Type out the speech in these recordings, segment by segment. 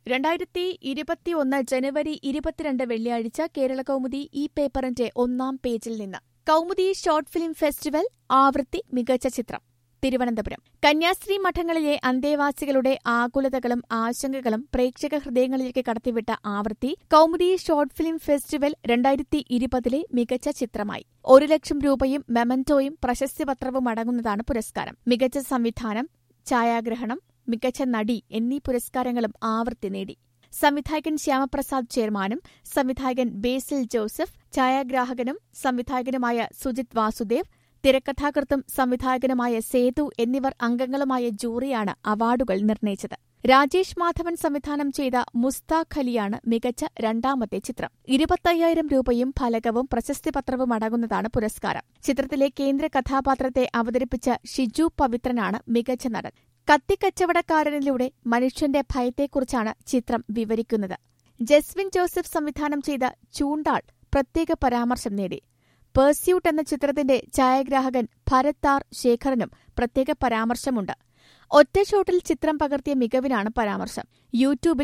2021 ജനുവരി 22 വെള്ളിയാഴ്ച കേരളകൗമുദി ഈ പേപ്പറിന്റെ ഒന്നാം പേജിൽ നിന്ന്. കൗമുദി ഷോർട്ട് ഫിലിം ഫെസ്റ്റിവൽ ആവൃത്തി മികച്ച ചിത്രം. തിരുവനന്തപുരം. കന്യാസ്ത്രീ മഠങ്ങളിലെ അന്തേവാസികളുടെ ആകുലതകളും ആശങ്കകളും പ്രേക്ഷക ഹൃദയങ്ങളിലേക്ക് കടത്തിവിട്ട ആവൃത്തി കൗമുദി ഷോർട്ട് ഫിലിം ഫെസ്റ്റിവൽ 2020 മികച്ച ചിത്രമായി. 1 ലക്ഷം രൂപയും മെമന്റോയും പ്രശസ്തിപത്രവും അടങ്ങുന്നതാണ് പുരസ്കാരം. മികച്ച സംവിധാനം, ഛായാഗ്രഹണം, മികച്ച നടി എന്നീ പുരസ്കാരങ്ങളും ആവൃത്തി നേടി. സംവിധായകൻ ശ്യാമപ്രസാദ് ചെയർമാനും സംവിധായകൻ ബേസിൽ ജോസഫ്, ഛായാഗ്രാഹകനും സംവിധായകനുമായ സുജിത് വാസുദേവ്, തിരക്കഥാകൃത്തും സംവിധായകനുമായ സേതു എന്നിവർ അംഗങ്ങളുമായ ജൂറിയാണ് അവാർഡുകൾ നിർണയിച്ചത്. രാജേഷ് മാധവൻ സംവിധാനം ചെയ്ത മുസ്താഖ് അലിയാണ് മികച്ച രണ്ടാമത്തെ ചിത്രം. 25,000 രൂപയും ഫലകവും പ്രശസ്തിപത്രവും അടങ്ങുന്നതാണ് പുരസ്കാരം. ചിത്രത്തിലെ കേന്ദ്ര കഥാപാത്രത്തെ അവതരിപ്പിച്ച ഷിജു പവിത്രനാണ് മികച്ച നടൻ. കത്തിക്കച്ചവടക്കാരനിലൂടെ മനുഷ്യന്റെ ഭയത്തെക്കുറിച്ചാണ് ചിത്രം വിവരിക്കുന്നത്. ജസ്വിൻ ജോസഫ് സംവിധാനം ചെയ്ത ചൂണ്ടാൾ പ്രത്യേക പരാമർശം നേടി. പേഴ്സ്യൂട്ട് എന്ന ചിത്രത്തിന്റെ ഛായാഗ്രാഹകൻ ഭരത് ആർ ശേഖറിനും പ്രത്യേക പരാമർശമുണ്ട്. ഒറ്റ ഷോട്ടിൽ ചിത്രം പകർത്തിയ മികവിനാണ് പരാമർശം. യൂട്യൂബിൽ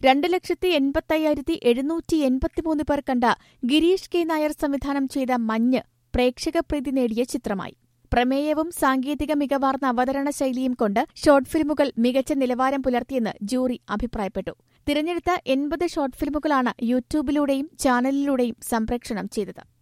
2,85,783 പേർ കണ്ട ഗിരീഷ് കെ നായർ സംവിധാനം ചെയ്ത മഞ്ഞ് പ്രേക്ഷകപ്രീതി നേടിയ ചിത്രമായി. പ്രമേയവും സാങ്കേതിക മികവാർന്ന അവതരണ ശൈലിയും കൊണ്ട് ഷോർട്ട് ഫിലിമുകൾ മികച്ച നിലവാരം പുലർത്തിയെന്ന് ജൂറി അഭിപ്രായപ്പെട്ടു. തിരഞ്ഞെടുത്ത 80 ഷോർട്ട് ഫിലിമുകളാണ് യൂട്യൂബിലൂടെയും ചാനലിലൂടെയും സംപ്രേഷണം ചെയ്തത്.